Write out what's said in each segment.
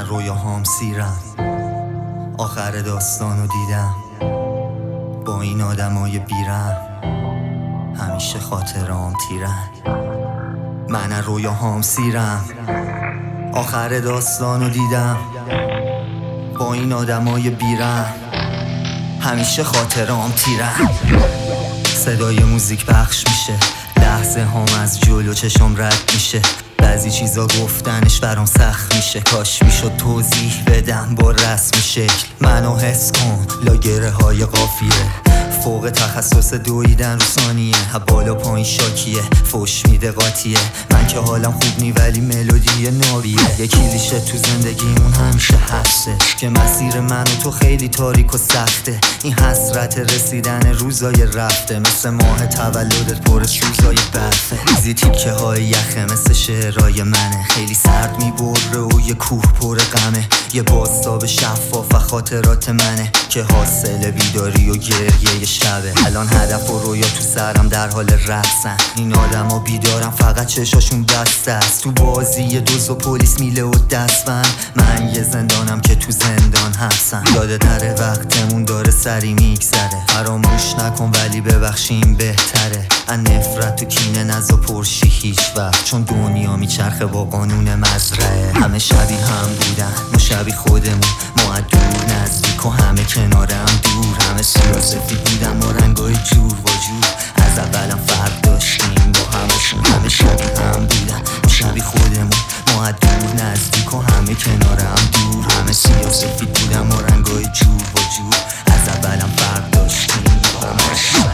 رویاهام سیرم، آخر داستانو دیدم با این آدمای بیرم، همیشه خاطرام تیرن. من رویاهام سیرم، آخر داستانو دیدم با این آدمای بیرم، همیشه خاطرام تیرن. صدای موزیک پخش میشه، لحظه هم از جلو چشم رد میشه، بعضی چیزا گفتنش برام سخت میشه، کاش میشد توضیح بدم با رسم شکل. منو حس کن لاگره های قافیه، فوق تخصص دویدن رو ثانیه، بالا پایین شاکیه، فوش میده قاطیه. من که حالم خوب نی ولی ملودی ناویه، یه کلیشه تو زندگیمون همیشه هسته که مسیر من و تو خیلی تاریک و سخته. این حسرت رسیدن روزای رفته، مثل ماه تولدت پر از روزای برفه. ریزی تیکه های یخه مثل شعرهای منه، خیلی سرد میبره و یه کوه پر غمه. یه بازتاب شفاف و خاطرات منه که حاصل بیداری و گریه شبه. الان هدف و رویا تو سرم در حال رقصن، این آدم ها بیدارم فقط چشاشون بسته است. تو بازی دوز و پلیس میله و دستبند، من یه زندانم که تو زندان حبسم. یادت نره وقتمون داره سری میگذره، فراموش نکن ولی ببخشیم بهتره. ان نفرت و کینه نزا پرشی هیچ وقت، چون دنیا میچرخه با قانون مزرعه. همه شبیه هم بودن ما شبیه خودمون، ما از دور نزدیک و همه کنارم دور. همه سیاسفید بودن ما رنگای جور و جور، از اولم فرق داشتیم با همشون. همه شبیه هم بودن ما شبیه خودمون، ما از دور نزدیک و همه کنارم دور. همه سیاسفید بودن ما رنگای جور و جور، از اولم فرق داشتیم با همشون.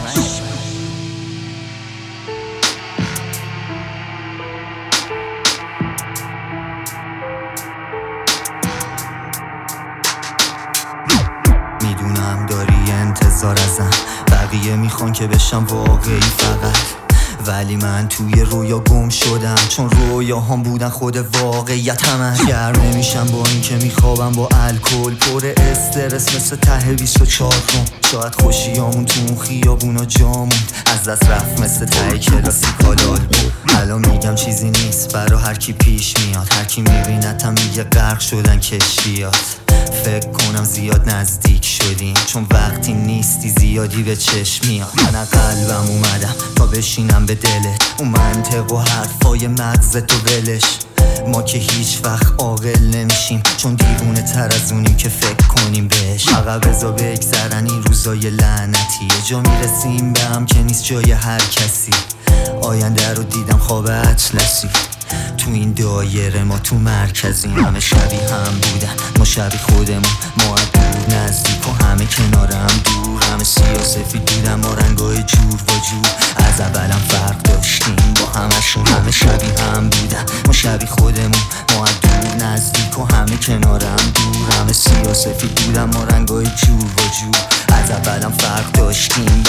میدونم داری انتظار ازم، بقیه میخوان که بشم واقعی فقط، ولی من توی رویا گم شدم، چون رویاهام بودن خود واقعیت همه. گرم نمیشم با این که میخوابم با الکل، پر استرس مثل ته 24 روم. شاید خوشیامون تو اون خیابونا جامون از دست رفت مثل ته کلاسیکالال بود. الان میگم چیزی نیست برا هر کی پیش میاد، هر کی میبینتم میگه غرق شدن کشتیات. فکر کنم زیاد نزدیک شدیم، چون وقتی نیستی زیادی به چشم میاد. من قلبم اومدم تا بشینم به دلت، اون منطق و حرفای مغزت و ولش. ما که هیچ وقت عاقل نمیشیم، چون دیوونه تر از اونیم که فکر کنیم بهش. فقط بذار بگذرن این روزای لعنتی، یه جا میرسیم به هم که نیست جای هر کسی. آینده رو دیدم خواب اطلسی، تو این دایره ما تو مرکزیم. همه شبیه هم بودن ما شبیه خودمون، ما از دور نزدیک و همه کنارم دور. همه سیاسفید بودن ما رنگای جور و جور، از اولم فرق داشتیم با همشون. همه شبیه هم بودن ما شبیه خودمون، ما از دور نزدیک و همه کنارم دور. همه سیاسفید بودن ما رنگای جور و جور، از اولم فرق داشتیم